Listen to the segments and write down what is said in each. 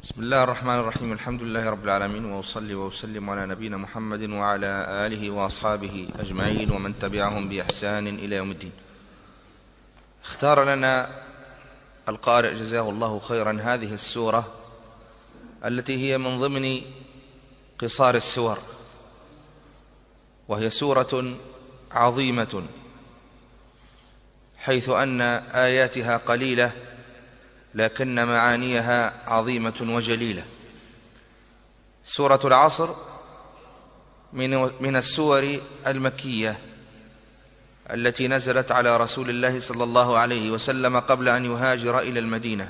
بسم الله الرحمن الرحيم. الحمد لله رب العالمين، وأصلي وأسلم على نبينا محمد وعلى آله وأصحابه أجمعين ومن تبعهم بإحسان إلى يوم الدين. اختار لنا القارئ جزاه الله خيرا هذه السورة التي هي من ضمن قصار السور، وهي سورة عظيمة حيث أن آياتها قليلة لكن معانيها عظيمة وجليلة. سورة العصر من السور المكية التي نزلت على رسول الله صلى الله عليه وسلم قبل أن يهاجر إلى المدينة.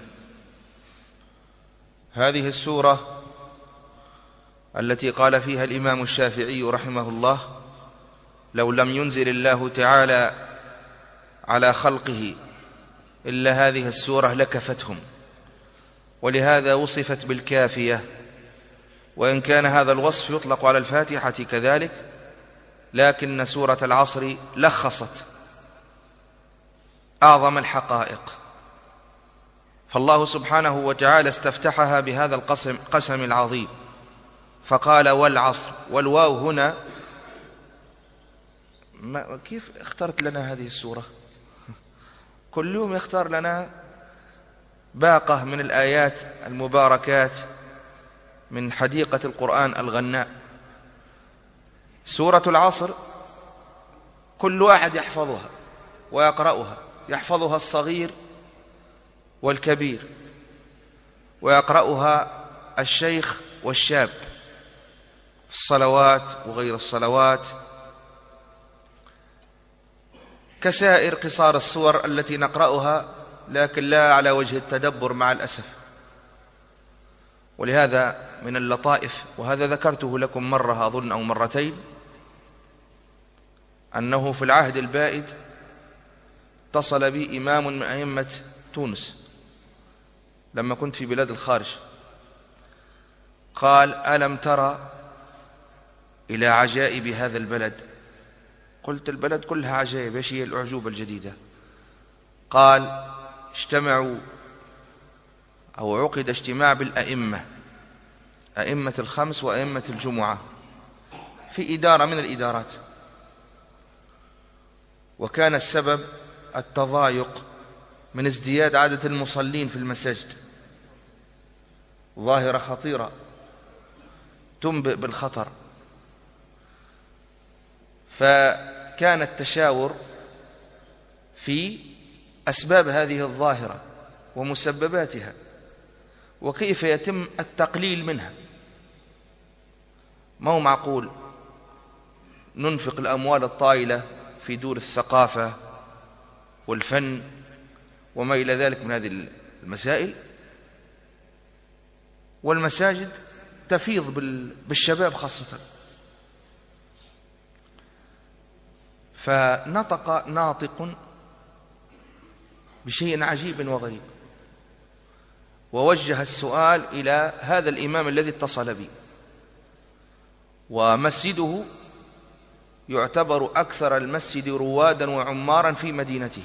هذه السورة التي قال فيها الإمام الشافعي رحمه الله: لو لم ينزل الله تعالى على خلقه إلا هذه السورة لكفتهم، ولهذا وصفت بالكافية، وإن كان هذا الوصف يطلق على الفاتحة كذلك، لكن سورة العصر لخصت أعظم الحقائق. فالله سبحانه وتعالى استفتحها بهذا القسم العظيم فقال: والعصر. والواو هنا كيف اخترت لنا هذه السورة؟ كل يوم يختار لنا باقة من الآيات المباركات من حديقة القرآن الغناء. سورة العصر كل واحد يحفظها ويقرأها، يحفظها الصغير والكبير، ويقرأها الشيخ والشاب في الصلوات وغير الصلوات، كسائر قصار السور التي نقرأها لكن لا على وجه التدبر مع الأسف. ولهذا من اللطائف، وهذا ذكرته لكم مرة أظن أو مرتين، أنه في العهد البائد اتصل بي إمام من أئمة تونس لما كنت في بلاد الخارج، قال: ألم ترى إلى عجائب هذا البلد؟ قلت: البلد كلها عجائب، ايش هي الأعجوبة الجديدة؟ قال: اجتمعوا أو عقد اجتماع بالأئمة، أئمة الخمس وأئمة الجمعة، في إدارة من الإدارات، وكان السبب التضايق من ازدياد عدد المصلين في المساجد، ظاهرة خطيرة تنبئ بالخطر. فكان التشاور في أسباب هذه الظاهرة ومسبباتها، وكيف يتم التقليل منها. ما هو معقول ننفق الأموال الطائلة في دور الثقافة والفن وما إلى ذلك من هذه المسائل، والمساجد تفيض بالشباب خاصة. فنطق ناطق بشيء عجيب وغريب، ووجه السؤال إلى هذا الإمام الذي اتصل بي، ومسجده يعتبر أكثر المسجد روادا وعمارا في مدينته.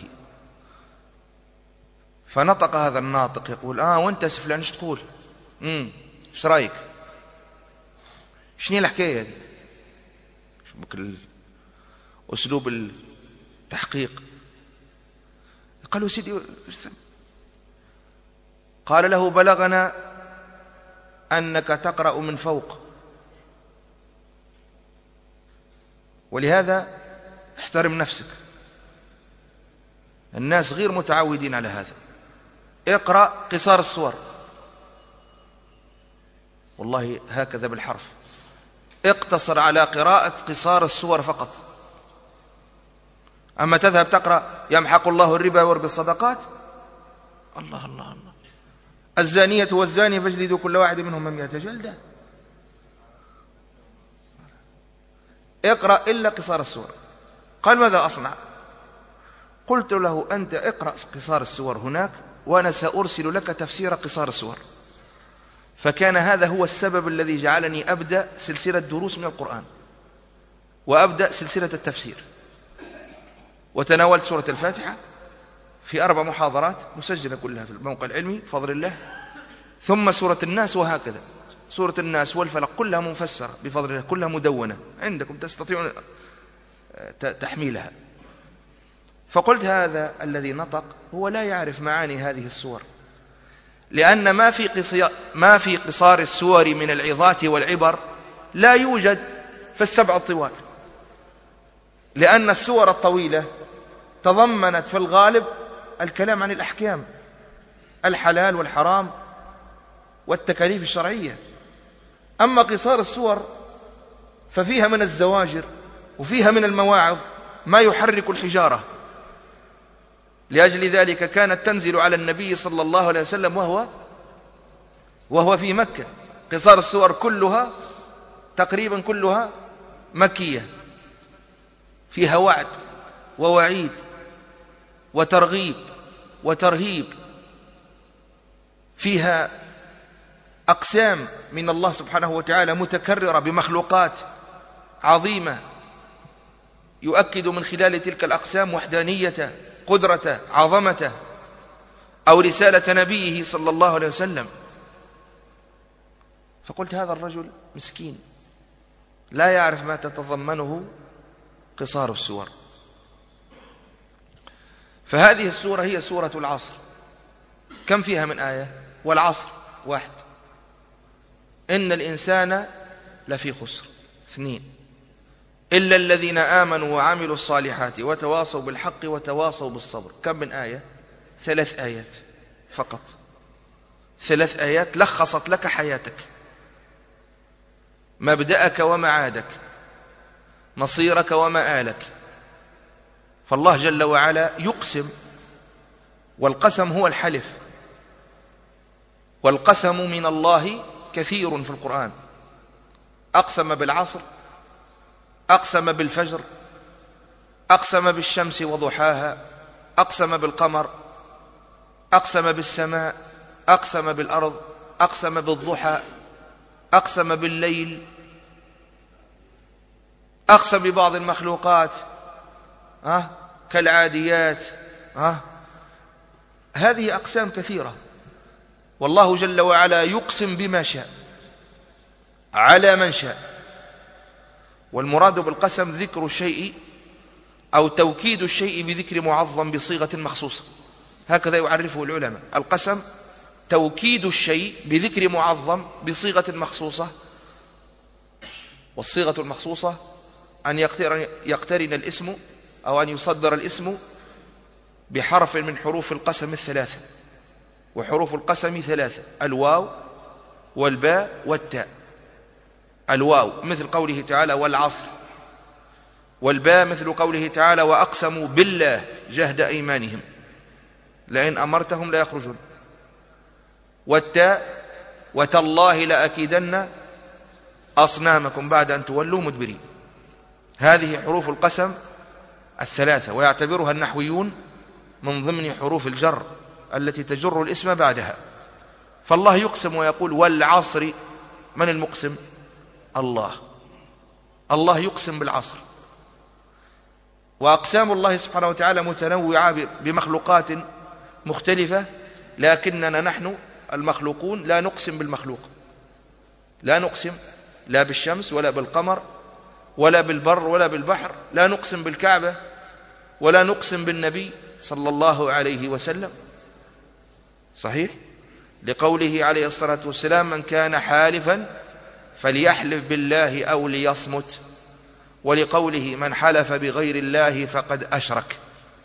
فنطق هذا الناطق يقول: وانت سفلان ايش تقول؟ ايش رايك؟ شنو الحكايه هذه؟ شو بك أسلوب التحقيق؟ قالوا: سيدي. قال له: بلغنا أنك تقرأ من فوق، ولهذا احترم نفسك، الناس غير متعودين على هذا، اقرأ قصار السور. والله هكذا بالحرف، اقتصر على قراءة قصار السور فقط. أما تذهب تقرأ يمحق الله الربا ويربي الصدقات، الله الله الله، الزانية والزاني فاجلدوا كل واحد منهم 100 جلدة. اقرأ إلا قصار السور. قال: ماذا أصنع؟ قلت له: أنت اقرأ قصار السور هناك، وأنا سأرسل لك تفسير قصار السور. فكان هذا هو السبب الذي جعلني أبدأ سلسلة دروس من القرآن، وأبدأ سلسلة التفسير، وتناولت سورة الفاتحة في 4 محاضرات مسجلة كلها في الموقع العلمي بفضل الله، ثم سورة الناس، وهكذا سورة الناس والفلق كلها مفسرة بفضل الله، كلها مدونة عندكم تستطيعون تحميلها. فقلت هذا الذي نطق هو لا يعرف معاني هذه السور، لأن ما في قصار السور من العظات والعبر لا يوجد في السبع الطوال، لأن السور الطويلة تضمنت في الغالب الكلام عن الأحكام، الحلال والحرام والتكاليف الشرعية. أما قصار السور ففيها من الزواجر وفيها من المواعظ ما يحرك الحجارة. لأجل ذلك كانت تنزل على النبي صلى الله عليه وسلم وهو في مكة. قصار السور كلها تقريبا كلها مكية، فيها وعد ووعيد وترغيب وترهيب، فيها أقسام من الله سبحانه وتعالى متكررة بمخلوقات عظيمة يؤكد من خلال تلك الأقسام وحدانيته، قدرته، عظمته، أو رسالة نبيه صلى الله عليه وسلم. فقلت هذا الرجل مسكين لا يعرف ما تتضمنه قصار السور. فهذه السورة هي سورة العصر. كم فيها من آية؟ والعصر 1، إن الإنسان لفي خسر 2، إلا الذين آمنوا وعملوا الصالحات وتواصوا بالحق وتواصوا بالصبر. كم من آية؟ 3 آيات فقط. 3 آيات لخصت لك حياتك، مبدأك ومعادك، مصيرك ومآلك. فالله جل وعلا يقسم، والقسم هو الحلف، والقسم من الله كثير في القرآن. أقسم بالعصر، أقسم بالفجر، أقسم بالشمس وضحاها، أقسم بالقمر، أقسم بالسماء، أقسم بالأرض، أقسم بالضحى، أقسم بالليل، أقسم ببعض المخلوقات كالعاديات. هذه أقسام كثيرة، والله جل وعلا يقسم بما شاء على من شاء. والمراد بالقسم ذكر الشيء أو توكيد الشيء بذكر معظم بصيغة مخصوصة، هكذا يعرفه العلماء. القسم توكيد الشيء بذكر معظم بصيغة مخصوصة، والصيغة المخصوصة أن يقترن الاسم أو أن يصدر الاسم بحرف من حروف القسم 3، وحروف القسم 3: الواو والباء والتاء. الواو مثل قوله تعالى والعصر، والباء مثل قوله تعالى وأقسموا بالله جهد أيمانهم لئن أمرتهم لا يخرجون، والتاء وتالله لأكيدن أصنامكم بعد أن تولوا مدبرين. هذه حروف القسم 3، ويعتبرها النحويون من ضمن حروف الجر التي تجر الاسم بعدها. فالله يقسم ويقول والعصر. من المقسم؟ الله. الله يقسم بالعصر. وأقسام الله سبحانه وتعالى متنوعة بمخلوقات مختلفة، لكننا نحن المخلوقون لا نقسم بالمخلوق، لا نقسم لا بالشمس ولا بالقمر ولا بالبر ولا بالبحر، لا نقسم بالكعبة ولا نقسم بالنبي صلى الله عليه وسلم. صحيح؟ لقوله عليه الصلاة والسلام من كان حالفا فليحلف بالله أو ليصمت، ولقوله من حلف بغير الله فقد أشرك،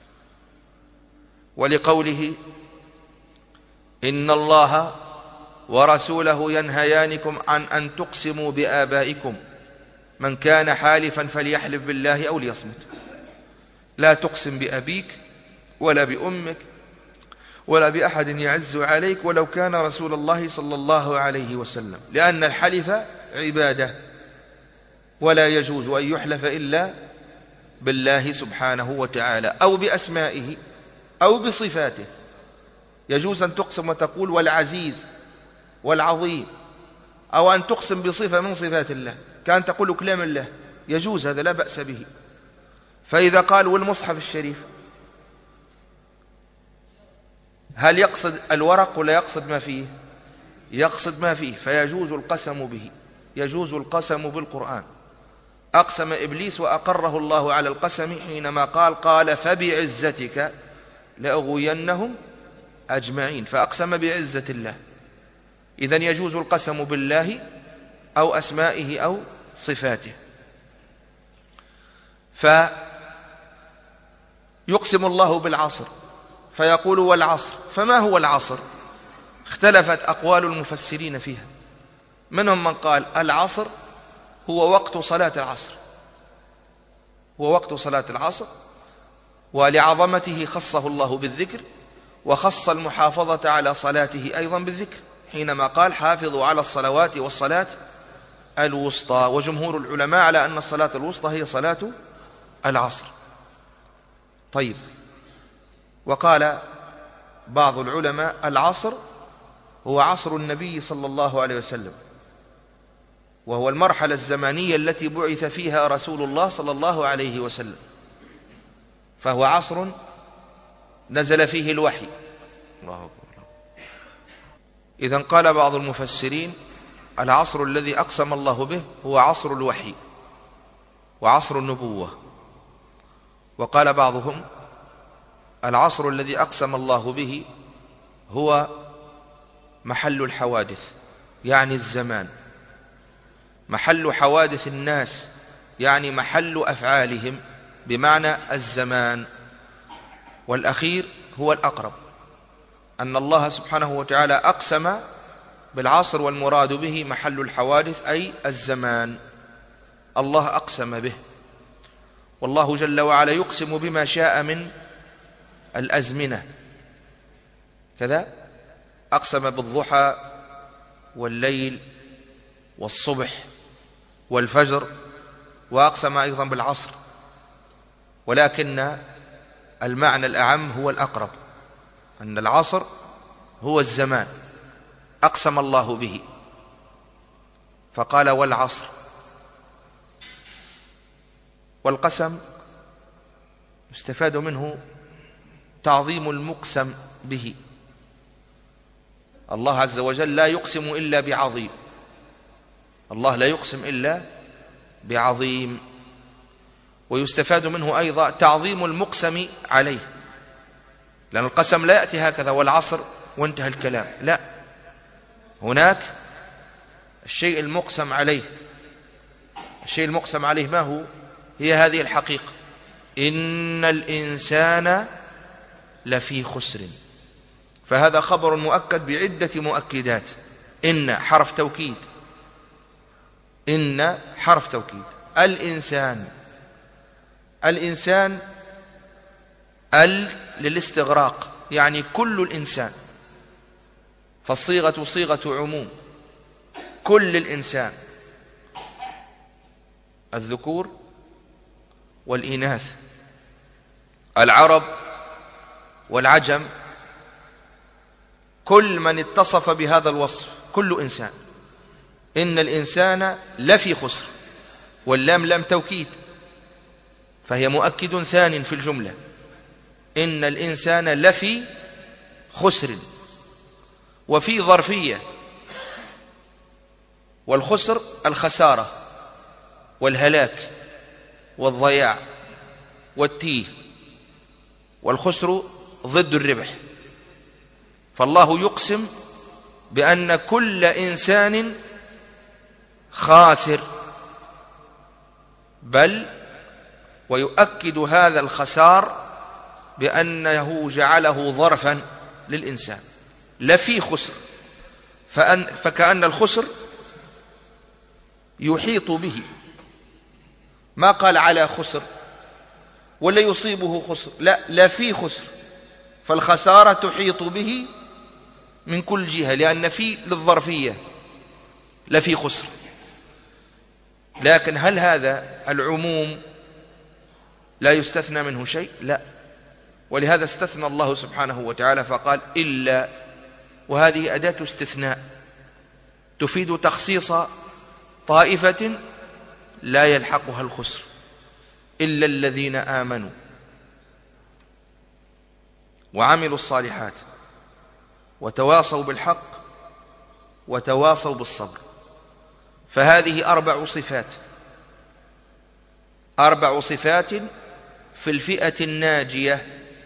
ولقوله إن الله ورسوله ينهيانكم عن أن تقسموا بآبائكم من كان حالفا فليحلف بالله أو ليصمت. لا تقسم بأبيك ولا بأمك ولا بأحد يعز عليك ولو كان رسول الله صلى الله عليه وسلم، لأن الحلف عبادة، ولا يجوز أن يحلف إلا بالله سبحانه وتعالى أو بأسمائه أو بصفاته. يجوز أن تقسم وتقول والعزيز والعظيم، أو أن تقسم بصفة من صفات الله كأن تقول كلام الله، يجوز، هذا لا بأس به. فإذا قال والمصحف الشريف، هل يقصد الورق ولا يقصد ما فيه؟ يقصد ما فيه، فيجوز القسم به، يجوز القسم بالقرآن. أقسم إبليس وأقره الله على القسم حينما قال فبعزتك لأغوينهم أجمعين، فأقسم بعزة الله. إذن يجوز القسم بالله أو أسمائه أو صفاته. فيقسم الله بالعصر فيقول والعصر، فما هو العصر؟ اختلفت أقوال المفسرين فيها. منهم من قال العصر هو وقت صلاة العصر، هو وقت صلاة العصر، ولعظمته خصه الله بالذكر، وخص المحافظة على صلاته أيضا بالذكر حينما قال حافظوا على الصلوات والصلاة الوسطى. وجمهور العلماء على أن الصلاة الوسطى هي صلاة العصر. طيب، وقال بعض العلماء العصر هو عصر النبي صلى الله عليه وسلم، وهو المرحلة الزمانية التي بعث فيها رسول الله صلى الله عليه وسلم، فهو عصر نزل فيه الوحي. الله أكبر. إذن قال بعض المفسرين العصر الذي أقسم الله به هو عصر الوحي وعصر النبوة. وقال بعضهم العصر الذي أقسم الله به هو محل الحوادث، يعني الزمان، محل حوادث الناس، يعني محل أفعالهم، بمعنى الزمان. والأخير هو الأقرب، أن الله سبحانه وتعالى أقسم بالعصر والمراد به محل الحوادث أي الزمان، الله أقسم به. والله جل وعلا يقسم بما شاء من الأزمنة، كذا أقسم بالضحى والليل والصبح والفجر، وأقسم أيضا بالعصر، ولكن المعنى الأعم هو الأقرب، أن العصر هو الزمان أقسم الله به، فقال والعصر. والقسم يستفاد منه تعظيم المقسم به. الله عز وجل لا يقسم إلا بعظيم، الله لا يقسم إلا بعظيم. ويستفاد منه أيضا تعظيم المقسم عليه، لأن القسم لا يأتي هكذا والعصر وانتهى الكلام، لا، هناك الشيء المقسم عليه. الشيء المقسم عليه ما هو؟ هي هذه الحقيقة، إن الإنسان لفي خسر. فهذا خبر مؤكد بعدة مؤكدات. إن حرف توكيد، إن حرف توكيد. الإنسان، الإنسان للاستغراق، يعني كل الإنسان، فالصيغة صيغة عموم، كل الإنسان، الذكور والإناث، العرب والعجم، كل من اتصف بهذا الوصف، كل إنسان. إن الإنسان لفي خسر، واللام لام توكيد، فهي مؤكد ثان في الجملة. إن الإنسان لفي خسر، وفي ظرفية، والخسر الخسارة والهلاك والضياع والتيه، والخسر ضد الربح. فالله يقسم بأن كل إنسان خاسر، بل ويؤكد هذا الخسار بأنه جعله ظرفا للإنسان، لفي خسر، فكأن الخسر يحيط به، ما قال على خسر ولا يصيبه خسر، لا، لفي خسر، فالخسارة تحيط به من كل جهة، لأن في للظرفية لفي خسر. لكن هل هذا العموم لا يستثنى منه شيء؟ لا، ولهذا استثنى الله سبحانه وتعالى فقال إلا، وهذه أداة استثناء تفيد تخصيص طائفة لا يلحقها الخسر، إلا الذين آمنوا وعملوا الصالحات وتواصوا بالحق وتواصوا بالصبر. فهذه 4 صفات، 4 صفات في الفئة الناجية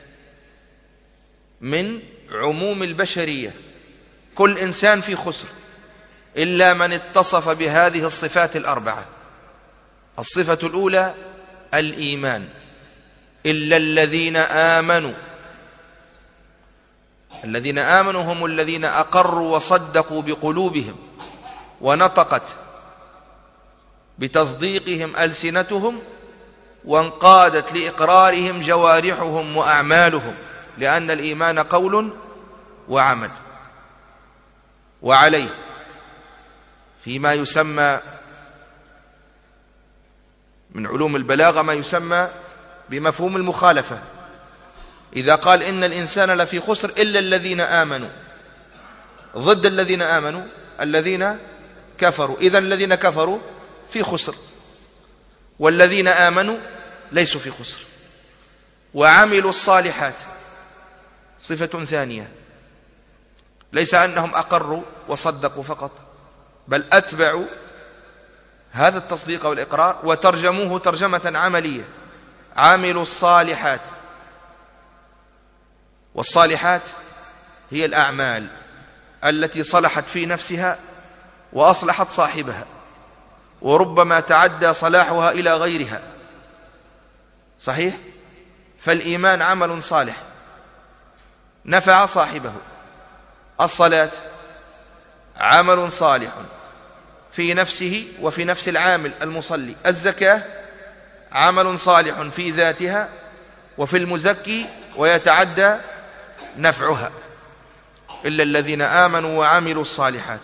من عموم البشرية. كل إنسان في خسر إلا من اتصف بهذه الصفات ال4. الصفة الأولى الإيمان، إلا الذين آمنوا. الذين آمنوا هم الذين أقروا وصدقوا بقلوبهم ونطقت بتصديقهم ألسنتهم وانقادت لإقرارهم جوارحهم وأعمالهم، لأن الإيمان قول وعمل. وعليه فيما يسمى من علوم البلاغة ما يسمى بمفهوم المخالفة. إذا قال إن الإنسان لفي خسر إلا الذين آمنوا، ضد الذين آمنوا الذين كفروا، إذن الذين كفروا في خسر، والذين آمنوا ليسوا في خسر. وعملوا الصالحات صفة ثانية، ليس أنهم أقروا وصدقوا فقط، بل أتبعوا هذا التصديق والإقرار وترجموه ترجمة عملية. عملوا الصالحات، والصالحات هي الأعمال التي صلحت في نفسها وأصلحت صاحبها، وربما تعدى صلاحها إلى غيرها. صحيح؟ فالإيمان عمل صالح نفع صاحبه، الصلاة عمل صالح في نفسه وفي نفس العامل المصلي، الزكاة عمل صالح في ذاتها وفي المزكي ويتعدى نفعها. إلا الذين آمنوا وعملوا الصالحات.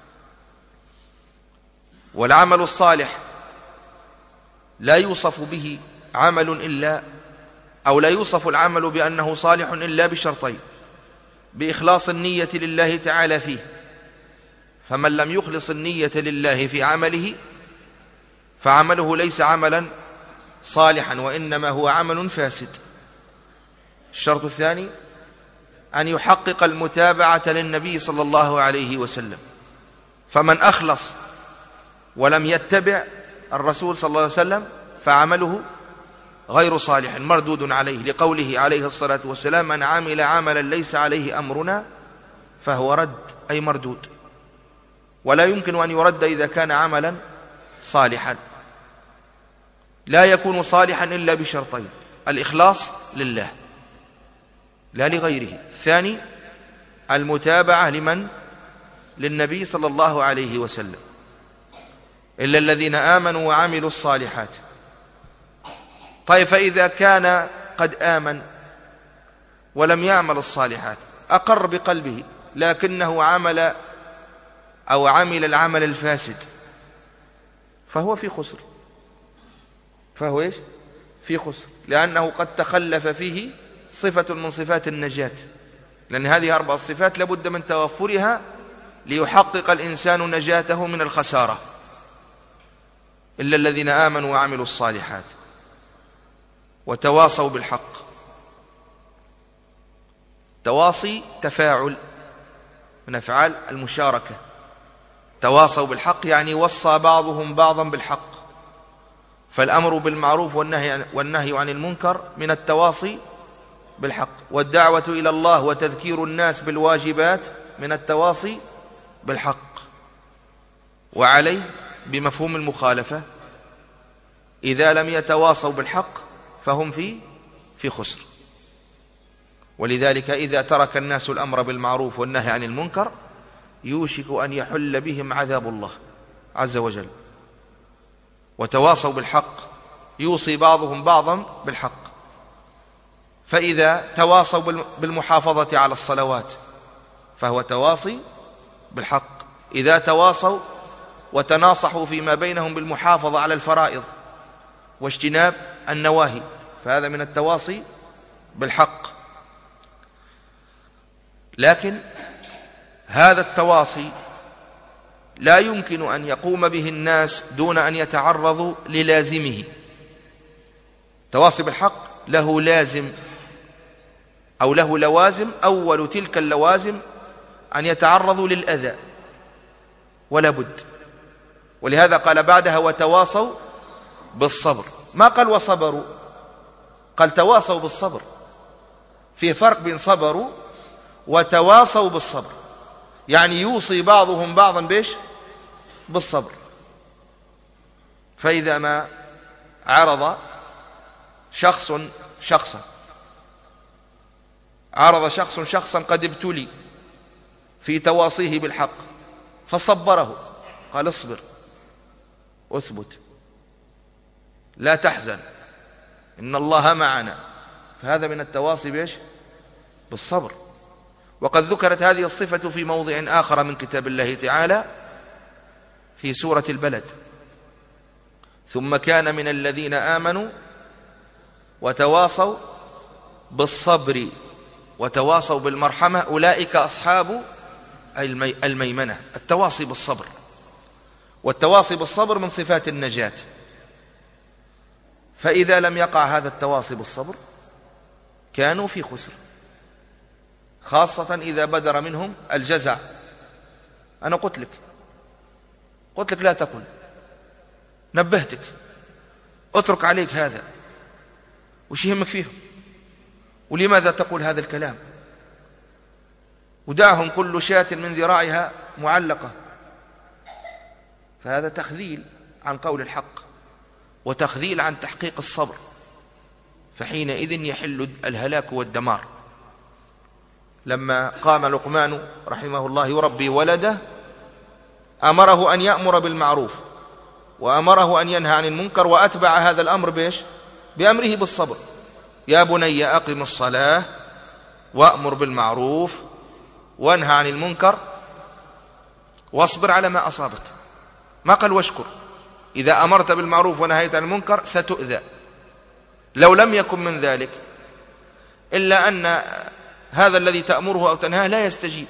والعمل الصالح لا يوصف به عمل إلا، أو لا يوصف العمل بأنه صالح إلا بشرطين: بإخلاص النية لله تعالى فيه، فمن لم يخلص النية لله في عمله فعمله ليس عملا صالحا وإنما هو عمل فاسد. الشرط الثاني أن يحقق المتابعة للنبي صلى الله عليه وسلم، فمن أخلص ولم يتبع الرسول صلى الله عليه وسلم فعمله غير صالح مردود عليه، لقوله عليه الصلاة والسلام: من عمل عملا ليس عليه أمرنا فهو رد، أي مردود. ولا يمكن أن يرد إذا كان عملا صالحا. لا يكون صالحا إلا بشرطين: الإخلاص لله لا لغيره، الثاني المتابعة لمن؟ للنبي صلى الله عليه وسلم. إلا الذين آمنوا وعملوا الصالحات. طيب، فإذا كان قد آمن ولم يعمل الصالحات، أقر بقلبه لكنه عمل العمل الفاسد، فهو في خسر. فهو إيش؟ في خسر، لأنه قد تخلف فيه صفة من صفات النجاة، لأن هذه 4 صفات لابد من توفرها ليحقق الإنسان نجاته من الخسارة. إلا الذين آمنوا وعملوا الصالحات وتواصوا بالحق. تواصي تفاعل من أفعال المشاركة. تواصوا بالحق يعني وصى بعضهم بعضا بالحق، فالأمر بالمعروف والنهي عن المنكر من التواصي بالحق، والدعوة إلى الله وتذكير الناس بالواجبات من التواصي بالحق. وعليه بمفهوم المخالفة إذا لم يتواصوا بالحق فهم في خسر. ولذلك إذا ترك الناس الأمر بالمعروف والنهي عن المنكر يوشك أن يحل بهم عذاب الله عز وجل. وتواصوا بالحق يوصي بعضهم بعضا بالحق. فإذا تواصوا بالمحافظة على الصلوات فهو تواصي بالحق. إذا تواصوا وتناصحوا فيما بينهم بالمحافظة على الفرائض واجتناب النواهي فهذا من التواصي بالحق. لكن هذا التواصي لا يمكن أن يقوم به الناس دون أن يتعرضوا للازمه. التواصي بالحق له لازم أو له لوازم. أول تلك اللوازم أن يتعرضوا للأذى ولا بد. ولهذا قال بعدها وتواصوا بالصبر، ما قال وصبروا، قال تواصوا بالصبر. في فرق بين صبروا وتواصوا بالصبر، يعني يوصي بعضهم بعضا بيش بالصبر. فإذا ما عرض شخص شخصا قد ابتلي في تواصيه بالحق فصبره، قال اصبر اثبت لا تحزن إن الله معنا، فهذا من التواصي بيش بالصبر. وقد ذكرت هذه الصفة في موضع آخر من كتاب الله تعالى في سورة البلد: ثم كان من الذين آمنوا وتواصوا بالصبر وتواصوا بالمرحمة أولئك أصحاب الميمنة. التواصي بالصبر، والتواصي بالصبر من صفات النجاة. فإذا لم يقع هذا التواصي بالصبر كانوا في خسر، خاصة إذا بدر منهم الجزع. أنا قلت لك لا تقل، نبهتك، اترك عليك هذا، وش يهمك فيهم؟ ولماذا تقول هذا الكلام؟ ودعهم كل شاة من ذراعها معلقة. فهذا تخذيل عن قول الحق وتخذيل عن تحقيق الصبر، فحينئذ يحل الهلاك والدمار. لما قام لقمان رحمه الله يربي ولده أمره أن يأمر بالمعروف وأمره أن ينهى عن المنكر، وأتبع هذا الأمر بإيش؟ بأمره بالصبر. يا بني أقم الصلاة وأمر بالمعروف وانهى عن المنكر واصبر على ما أصابك. ما قال واشكر. إذا أمرت بالمعروف ونهيت عن المنكر ستؤذى. لو لم يكن من ذلك إلا أن هذا الذي تأمره أو تنهاه لا يستجيب.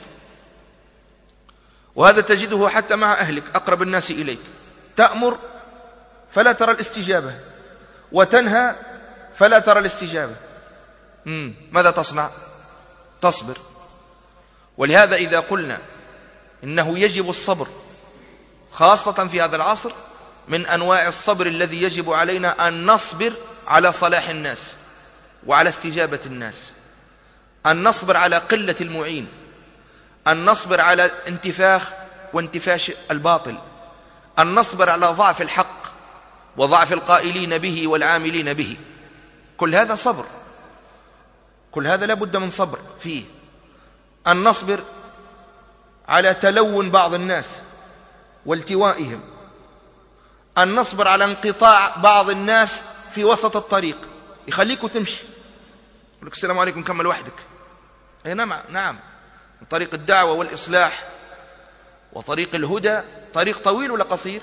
وهذا تجده حتى مع أهلك أقرب الناس إليك، تأمر فلا ترى الاستجابة وتنهى فلا ترى الاستجابة. ماذا تصنع؟ تصبر. ولهذا إذا قلنا إنه يجب الصبر خاصة في هذا العصر، من أنواع الصبر الذي يجب علينا أن نصبر على صلاح الناس وعلى استجابة الناس، أن نصبر على قلة المعين، أن نصبر على انتفاخ وانتفاش الباطل، أن نصبر على ضعف الحق وضعف القائلين به والعاملين به. كل هذا صبر، كل هذا لا بد من صبر فيه. أن نصبر على تلون بعض الناس والتوائهم، أن نصبر على انقطاع بعض الناس في وسط الطريق، يخليك تمشي يقول لك السلام عليكم كمل وحدك. أي نعم، طريق الدعوة والإصلاح وطريق الهدى طريق طويل ولا قصير؟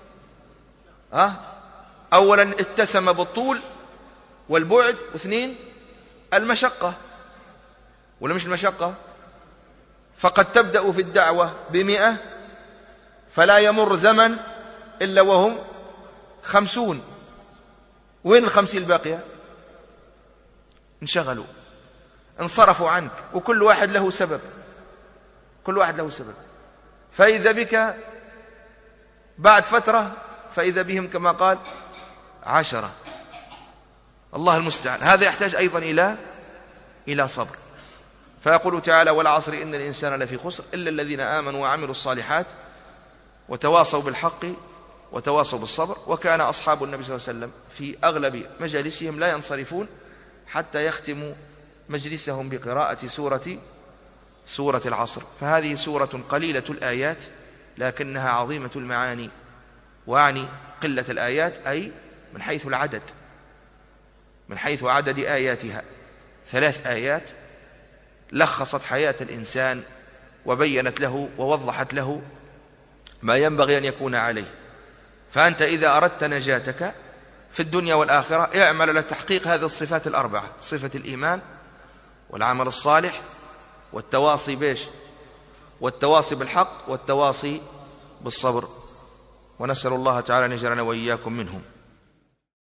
أولا اتسم بالطول والبعد، واثنين المشقة، ولا مش المشقة؟ فقد تبدأ في الدعوة ب100 فلا يمر زمن إلا وهم 50. وين 50 الباقية؟ انشغلوا، انصرفوا عنك، وكل واحد له سبب، كل واحد له سبب. فإذا بك بعد فترة فإذا بهم كما قال 10. الله المستعان. هذا يحتاج أيضا إلى صبر. فيقول تعالى والعصر إن الإنسان لفي خسر إلا الذين آمنوا وعملوا الصالحات وتواصوا بالحق وتواصوا بالصبر. وكان أصحاب النبي صلى الله عليه وسلم في أغلب مجالسهم لا ينصرفون حتى يختموا مجلسهم بقراءة سورة العصر. فهذه سورة قليلة الآيات لكنها عظيمة المعاني. وعني قلة الآيات أي من حيث العدد، من حيث عدد آياتها. 3 آيات لخصت حياة الإنسان وبينت له ووضحت له ما ينبغي أن يكون عليه. فأنت إذا أردت نجاتك في الدنيا والآخرة اعمل على تحقيق هذه الصفات ال4: صفة الإيمان والعمل الصالح والتواصي بيش والتواصي بالحق والتواصي بالصبر. ونسأل الله تعالى أن يجعلنا وإياكم منهم.